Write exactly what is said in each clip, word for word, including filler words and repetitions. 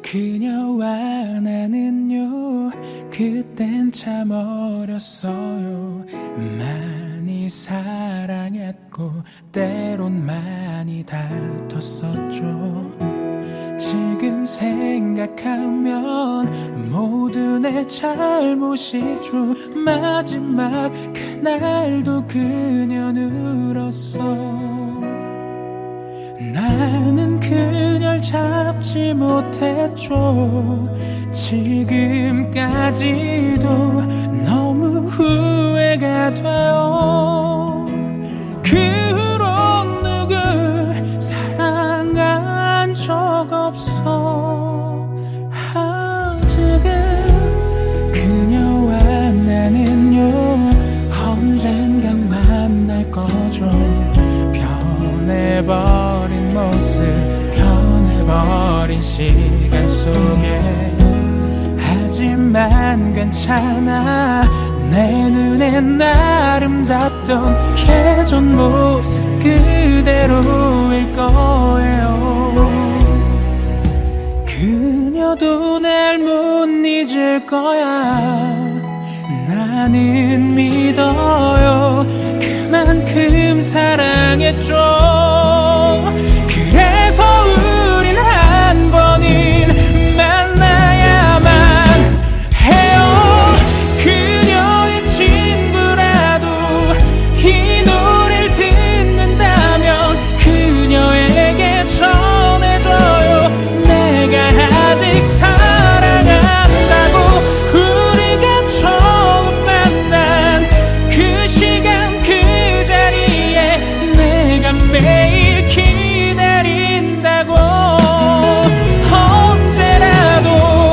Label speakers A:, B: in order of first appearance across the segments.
A: 그녀와 나는요 그땐 참 어렸어요. 많이 사랑했고 때론 많이 다퉜었죠. 지금 생각하면 모두 내 잘못이죠. 마지막 그날도 그녀는 울었어. 나는 그녀를 잡지 못했죠. 지금까지도 너무 후회가 돼요. 그 후로 누굴 사랑한 적 없어. 아직은 그녀와 나는요 언젠간 만날 거죠. 변해버린 모습, 변해버린 시간 속에 하지만 괜찮아. 내 눈엔 아름답던 예전 모습 그대로일 거예요. 그녀도 날 못 잊을 거야. 나는 믿어요. 그만큼 사랑했죠. 그래서 우린 한 번은 만나야만 해요. 그녀의 친구라도 이 노래를 듣는다면 그녀에게 전해줘요. 내가 아직 사랑한다고. 우리가 처음 만난 그 시간 그 자리에 내가 매일 기다린다고. 언제라도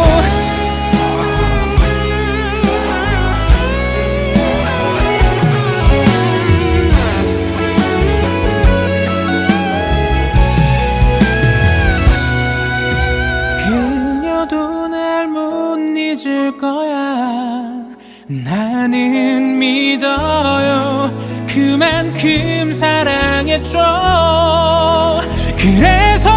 A: 그녀도 날 못 잊을 거야. 나는 믿어요. 그만큼 사랑했죠. 그래서